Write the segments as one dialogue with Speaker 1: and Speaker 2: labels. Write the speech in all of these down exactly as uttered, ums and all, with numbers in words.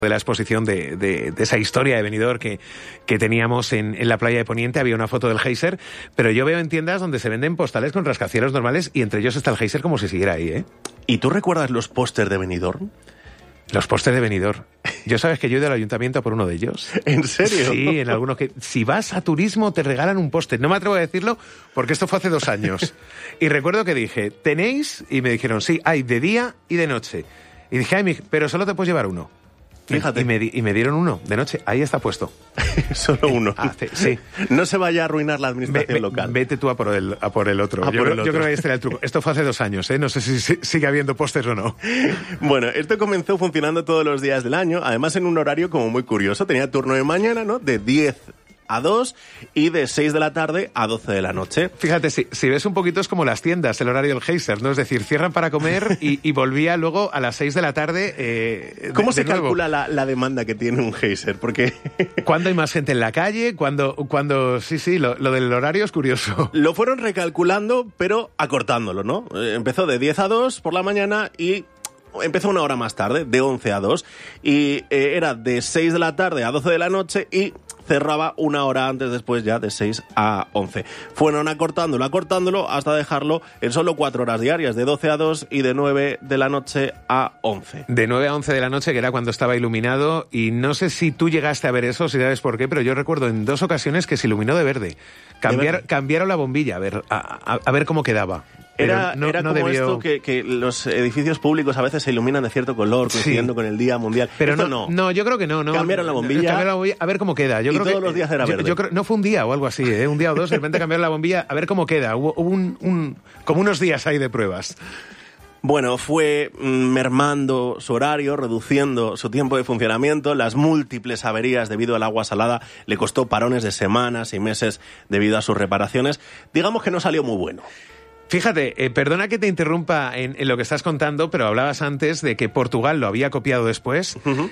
Speaker 1: de la exposición de, de, de esa historia de Benidorm que, que teníamos en, en la playa de Poniente. Había una foto del geyser, pero yo veo en tiendas donde se venden postales con rascacielos normales y entre ellos está el geyser como si siguiera ahí, ¿eh?
Speaker 2: ¿Y tú recuerdas los pósters de Benidorm?
Speaker 1: Los pósters de Benidorm. Yo sabes que yo he ido al ayuntamiento por uno de ellos.
Speaker 2: ¿En serio?
Speaker 1: Sí, en algunos que... Si vas a turismo te regalan un póster. No me atrevo a decirlo porque esto fue hace dos años. Y recuerdo que dije, ¿tenéis? Y me dijeron, sí, hay de día y de noche. Y dije, ay, mi... pero solo te puedes llevar uno.
Speaker 2: Fíjate.
Speaker 1: Y me, y me dieron uno de noche. Ahí está puesto.
Speaker 2: Solo uno.
Speaker 1: Hace, sí.
Speaker 2: No se vaya a arruinar la administración
Speaker 1: ve, ve,
Speaker 2: local.
Speaker 1: Vete tú a por el, a por el otro.
Speaker 2: A
Speaker 1: yo,
Speaker 2: por
Speaker 1: creo,
Speaker 2: el otro.
Speaker 1: yo creo que ahí está el truco. Esto fue hace dos años, ¿eh? No sé si, si sigue habiendo pósters o no.
Speaker 2: Bueno, esto comenzó funcionando todos los días del año, además en un horario como muy curioso. Tenía turno de mañana, ¿no? De diez a dos y de seis de la tarde a doce de la noche.
Speaker 1: Fíjate, si, si ves un poquito es como las tiendas, el horario del geyser, ¿no? Es decir, cierran para comer y, y volvía luego a las seis de la tarde. Eh,
Speaker 2: ¿Cómo
Speaker 1: de,
Speaker 2: se
Speaker 1: de nuevo.
Speaker 2: calcula la, la demanda que tiene un geyser? Porque
Speaker 1: ¿cuándo hay más gente en la calle? ¿Cuándo? cuando sí, sí, lo, lo del horario es curioso.
Speaker 2: Lo fueron recalculando, pero acortándolo, ¿no? Eh, empezó de diez a dos por la mañana y empezó una hora más tarde, de once a dos. Y eh, era de seis de la tarde a doce de la noche y cerraba una hora antes, después ya de seis a once. Fueron acortándolo, acortándolo, hasta dejarlo en solo cuatro horas diarias, de doce a dos y de nueve de la noche a once.
Speaker 1: De nueve a once de la noche, que era cuando estaba iluminado, y no sé si tú llegaste a ver eso, si sabes por qué, pero yo recuerdo en dos ocasiones que se iluminó de verde. Cambiar,
Speaker 2: ¿De verde?
Speaker 1: Cambiaron la bombilla, a ver, a, a, a ver cómo quedaba.
Speaker 2: Era,
Speaker 1: no,
Speaker 2: era
Speaker 1: no
Speaker 2: como
Speaker 1: debió...
Speaker 2: esto que, que los edificios públicos a veces se iluminan de cierto color, coincidiendo sí. con el Día Mundial.
Speaker 1: Pero
Speaker 2: esto
Speaker 1: no,
Speaker 2: no.
Speaker 1: No, yo creo que no. no.
Speaker 2: Cambiaron la bombilla.
Speaker 1: Cambiaron la bombilla a ver cómo queda. Yo
Speaker 2: y
Speaker 1: creo
Speaker 2: todos
Speaker 1: que,
Speaker 2: los días era verde.
Speaker 1: Yo, yo creo, no fue un día o algo así, ¿eh? Un día o dos, de repente cambiaron la bombilla a ver cómo queda. Hubo, hubo un, un, como unos días ahí de pruebas.
Speaker 2: Bueno, fue mermando su horario, reduciendo su tiempo de funcionamiento. Las múltiples averías debido al agua salada le costó parones de semanas y meses debido a sus reparaciones. Digamos que no salió muy bueno.
Speaker 1: Fíjate, eh, perdona que te interrumpa en, en lo que estás contando, pero hablabas antes de que Portugal lo había copiado después. Uh-huh.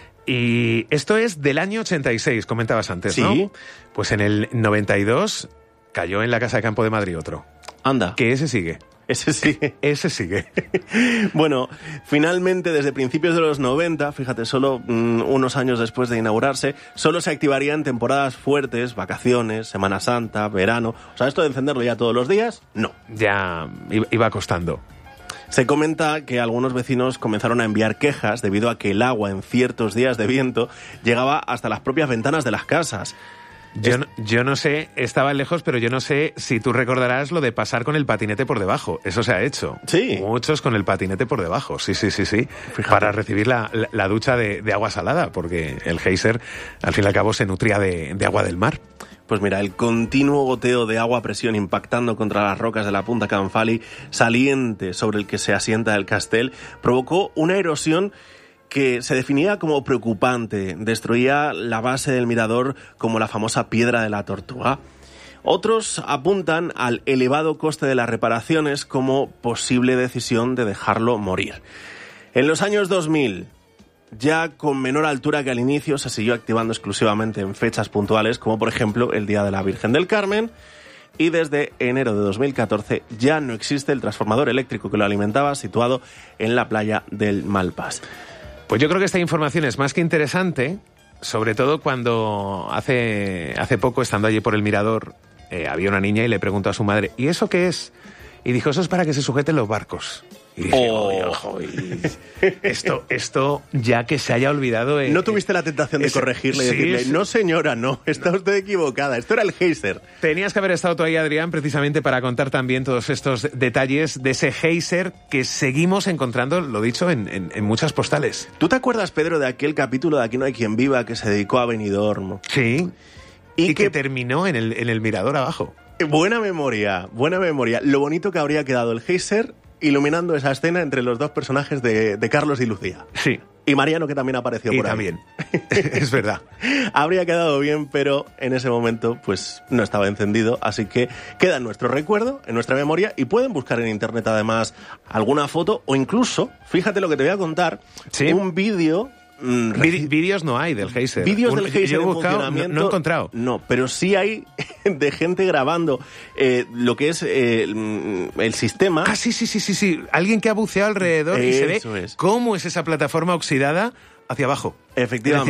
Speaker 1: Y esto es del año ochenta y seis, comentabas antes,
Speaker 2: ¿sí?
Speaker 1: ¿no? Pues en el noventa y dos cayó en la Casa de Campo de Madrid otro.
Speaker 2: Anda.
Speaker 1: Que ese sigue.
Speaker 2: Ese sigue.
Speaker 1: Ese sigue.
Speaker 2: Bueno, finalmente, desde principios de los noventa, fíjate, solo mmm, unos años después de inaugurarse, solo se activaría en temporadas fuertes, vacaciones, Semana Santa, verano. O sea, esto de encenderlo ya todos los días, no.
Speaker 1: Ya iba costando.
Speaker 2: Se comenta que algunos vecinos comenzaron a enviar quejas debido a que el agua en ciertos días de viento llegaba hasta las propias ventanas de las casas.
Speaker 1: Yo no, yo no sé, estaba lejos, pero yo no sé si tú recordarás lo de pasar con el patinete por debajo. Eso se ha hecho.
Speaker 2: Sí.
Speaker 1: Muchos con el patinete por debajo, sí, sí, sí, sí.
Speaker 2: Fíjate.
Speaker 1: Para recibir la, la, la ducha de, de agua salada, porque el geyser, al fin y al cabo, se nutría de, de agua del mar.
Speaker 2: Pues mira, el continuo goteo de agua a presión impactando contra las rocas de la Punta Canfali, saliente sobre el que se asienta el castell, provocó una erosión que se definía como preocupante, destruía la base del mirador como la famosa piedra de la Tortuga. Otros apuntan al elevado coste de las reparaciones como posible decisión de dejarlo morir. En los años dos mil, ya con menor altura que al inicio, se siguió activando exclusivamente en fechas puntuales, como por ejemplo el Día de la Virgen del Carmen, y desde enero de dos mil catorce ya no existe el transformador eléctrico que lo alimentaba, situado en la playa del Malpas.
Speaker 1: Pues yo creo que esta información es más que interesante, sobre todo cuando hace, hace poco, estando allí por el mirador, eh, había una niña y le preguntó a su madre, ¿y eso qué es? Y dijo, eso es para que se sujeten los barcos. Y dije,
Speaker 2: oh.
Speaker 1: ojo, ojo, esto, esto ya que se haya olvidado... Eh,
Speaker 2: ¿No tuviste la tentación de
Speaker 1: ese,
Speaker 2: corregirle y
Speaker 1: sí,
Speaker 2: decirle,
Speaker 1: sí.
Speaker 2: no señora, no, está usted equivocada, esto era el geyser?
Speaker 1: Tenías que haber estado tú ahí, Adrián, precisamente para contar también todos estos detalles de ese geyser que seguimos encontrando, lo dicho, en, en, en muchas postales.
Speaker 2: ¿Tú te acuerdas, Pedro, de aquel capítulo de Aquí no hay quien viva que se dedicó a Benidorm?
Speaker 1: Sí, y, y que, que terminó en el, en el mirador abajo.
Speaker 2: Buena memoria, buena memoria. Lo bonito que habría quedado el geyser iluminando esa escena entre los dos personajes de, de Carlos y Lucía.
Speaker 1: Sí.
Speaker 2: Y Mariano, que también apareció
Speaker 1: y
Speaker 2: por ahí.
Speaker 1: también. Es verdad.
Speaker 2: Habría quedado bien, pero en ese momento pues no estaba encendido, así que queda en nuestro recuerdo, en nuestra memoria, y pueden buscar en internet además alguna foto o incluso, fíjate lo que te voy a contar, ¿sí? Un vídeo...
Speaker 1: Mm, Vídeos no hay del geyser.
Speaker 2: Vídeos del geyser en
Speaker 1: buscado,
Speaker 2: funcionamiento.
Speaker 1: No, no he encontrado.
Speaker 2: No, pero sí hay de gente grabando eh, lo que es eh, el sistema.
Speaker 1: Ah, sí, sí, sí, sí, sí. Alguien que ha buceado alrededor y se ve
Speaker 2: es.
Speaker 1: cómo es esa plataforma oxidada hacia abajo.
Speaker 2: Efectivamente.